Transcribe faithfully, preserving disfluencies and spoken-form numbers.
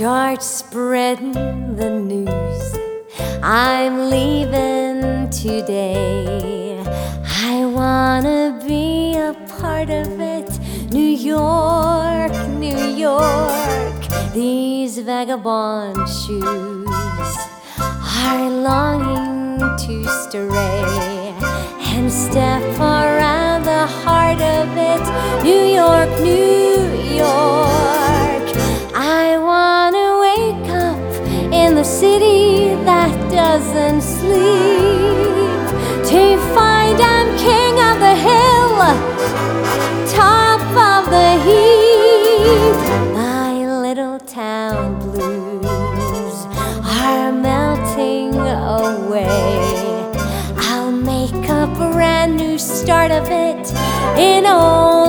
Start spreading the news, I'm leaving today. I wanna be a part of it. New York, New York, these vagabond shoes are longing to stray and step around the heart of it. New York, New York, I wanna wake up in the city that doesn't sleep, to find I'm king of the hill, top of the heap. My little town blues are melting away. I'll make a brand new start of it in old